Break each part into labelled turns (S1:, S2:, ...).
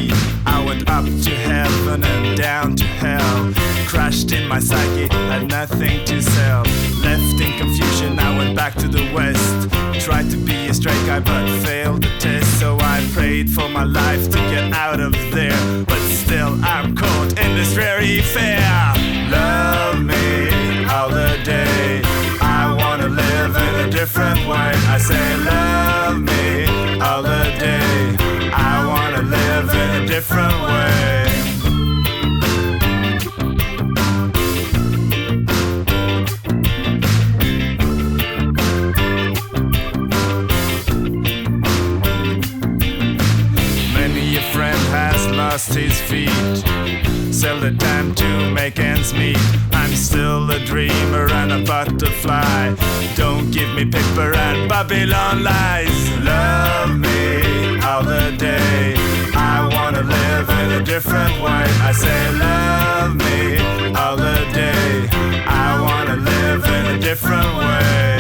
S1: feet. I went up to heaven and down to hell. Crashed in my psyche, had nothing to sell. Left in confusion, I went back to the west. Tried to be a straight guy but failed the test. So I prayed for my life to get out of there. But still I'm caught in this dreary fair. Love me all the day, I wanna live in a different way. I say love me all the day, I wanna live in a different way. Many a friend has lost his feet, sell the time to make ends meet. I'm still a dreamer and a butterfly. Don't give me paper and Babylon lies. Love me all the day, I wanna live in a different way. I say love me all the day, I wanna live in a different way.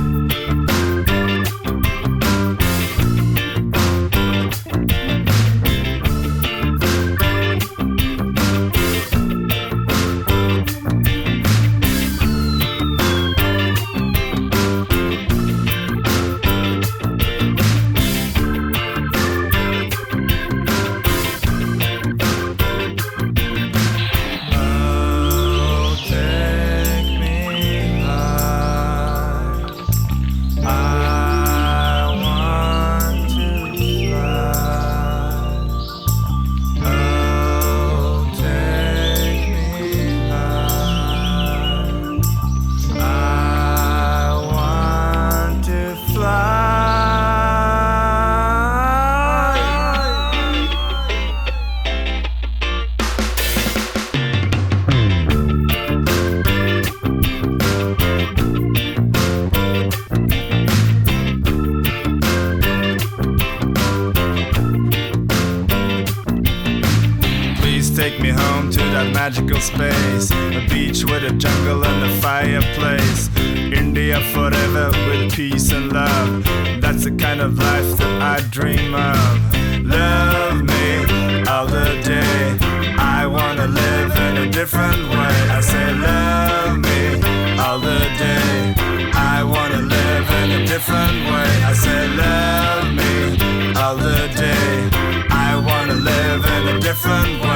S1: Take me home to that magical space, a beach with a jungle and a fireplace. India forever with peace and love, that's the kind of life that I dream of. Love me all the day, I wanna live in a different way. I say love me all the day, I wanna live in a different way. I say love me all the day, I wanna live in a different way.